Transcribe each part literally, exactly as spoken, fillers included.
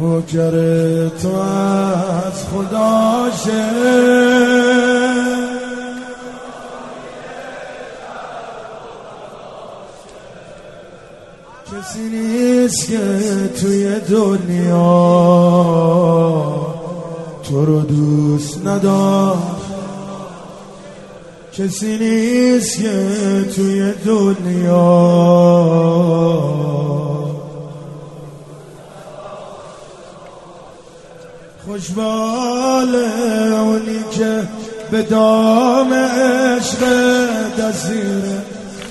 نوکر تو از خدا شه، کسی نیست که توی دنیا تو رو دوست نداشت، کسی نیست که توی دنیا خوشباله اونی که به دام عشق دزیره،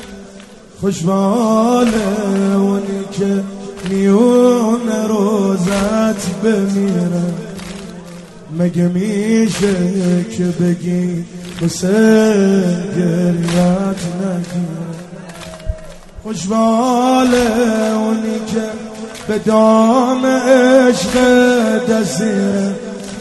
خوشباله اونی که میون روزت بمیره. مگه میشه که بگی حسین گریت نگیره؟ خوشباله اونی که به دام عشق دزیره،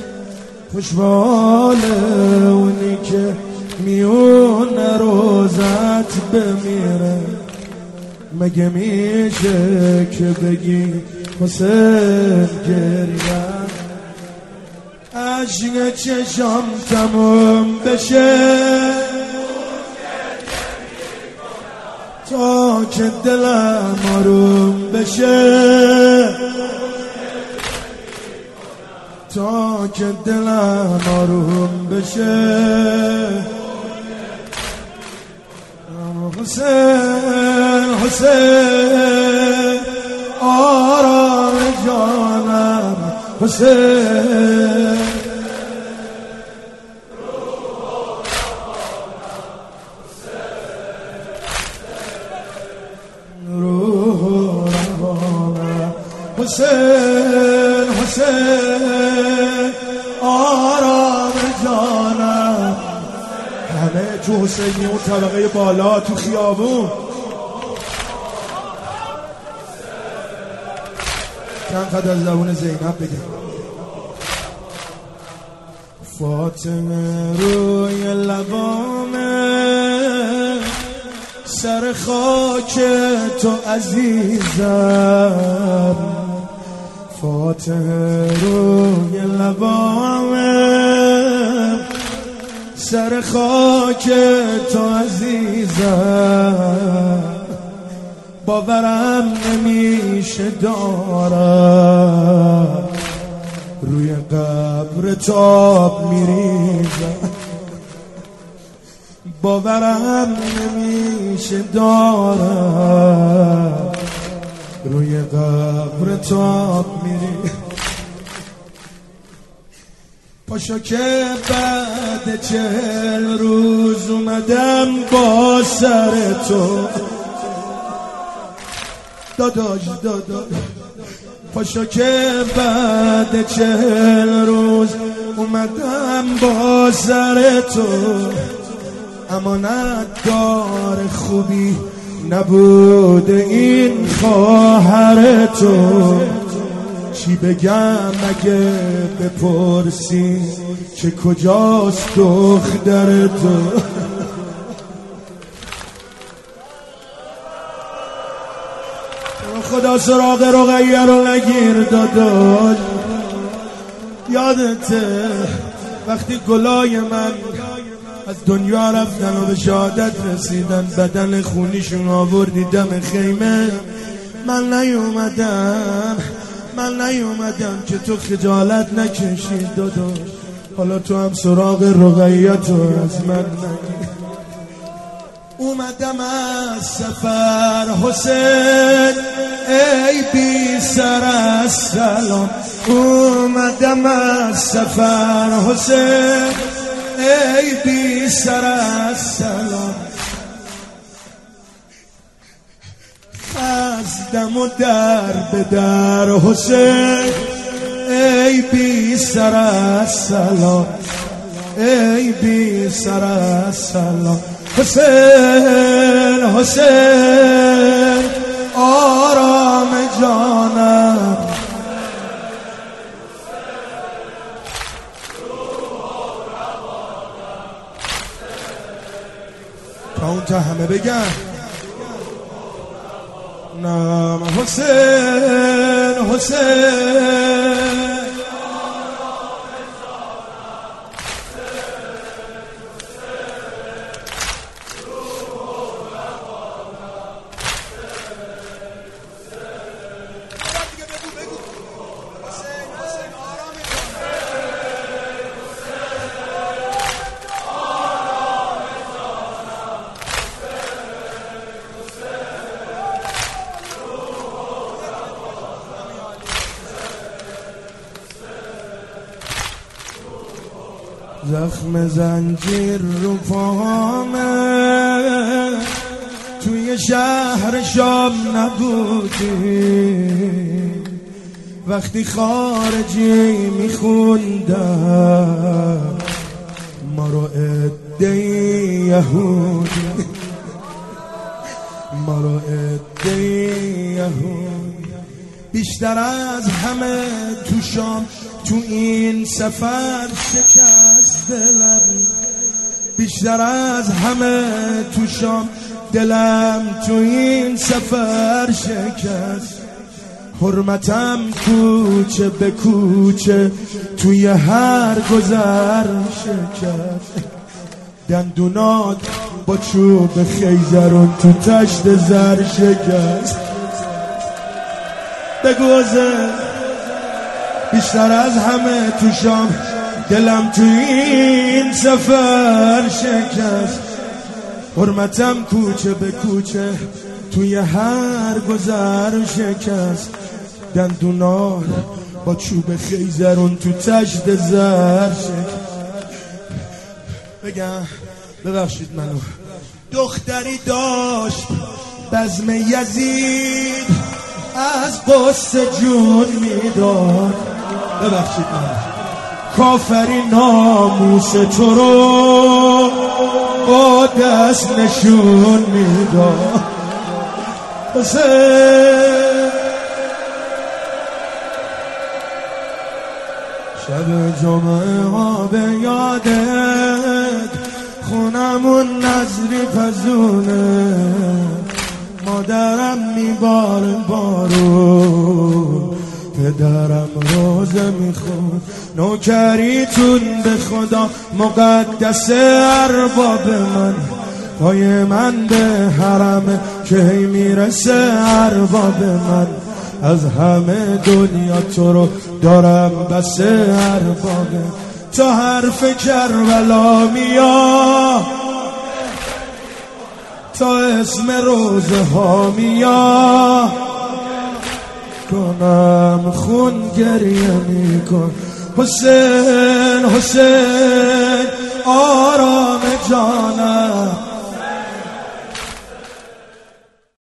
خوشباله اونی که میون روزت بمیره. مگه میشه که بگی حسین گریت؟ عشق چشم تموم بشه تا که دلم آروم بشه، تا که دلم آروم بشه. حسین حسین آرام جانم، حسین روح روانم، حسین حسین آرام جانم. همه تو حسینی اون طبقه بالا تو خیابون چند قد از زبون زینب بگم. فاطمه روی لبامه، سر خاک تو عزیزم. فاطمه روی لبامه، سر خاک تو عزیزم. باورم نمیشه دارم روی قبر تاب میریزم، باورم نمیشه دارم روی قبر تاب میریزم. پاشو که بعد چهل روز اومدم با سر تو، داداش داداش. پاشو که بعد چهل روز اومدم با سر تو، امانت دار خوبی نبود این خواهر تو. چی بگم اگه بپرسی که کجاست دختر تو؟ خدا سراغ رقیه رو نگیر داداش. یادته وقتی گلای من از دنیا رفتن و به شهادت رسیدن، بدن خونیشون آوردی دم خیمه، من نیومدم من نیومدم که تو خجالت نکشی داداش. حالا تو هم سراغ رقیه تو از من نگیر. اومدم از سفر حسین ای بی سر از سلام، اومدم از سفر حسین ای بی سر از سلام. خزدم و در به در حسین ای بی سر از سلام، ای بی سر از سلام. حسین حسین آرام جانم، تا اون تا همه بگن نام حسین حسین زخم زنجیر رو پاهامه، توی شهر شام نبودی وقتی خارجی میخوندم ما رو عده یهودی، ما رو عده یهودی. بیشتر از همه تو شام تو این سفر شکست دلم، بیشتر از همه تو شام دلم تو این سفر شکست. حرمتم کوچه به کوچه توی هر گذر شکست. دندونات با چوب خیزرون تو تشت زر شکست. بگوزه بیشتر از همه تو شام دلم تو این سفر شکست. حرمتم کوچه به کوچه توی هر گذر شکست. دندونات با چوب خیزرون تو تشت زر شکست. بگم ببخشید منو، دختری داشت بزم یزید از قصه جون میداد. ببخشید من، کافری ناموس تو رو با دست نشون میداد. حسین شب جمعه ها به یادت خونمون نظری پزونه، مادرم میباره بارو، پدرم روزه میخون، نوکریتون به خدا مقدس ارباب من، پای من به حرم که میرسه ارباب من، از همه دنیا تو رو دارم بس ارباب. تا حرف کربلا میاد، تا اسم روزه ها میاد، کنم خون گریه میکن. حسین حسین آرام جانم،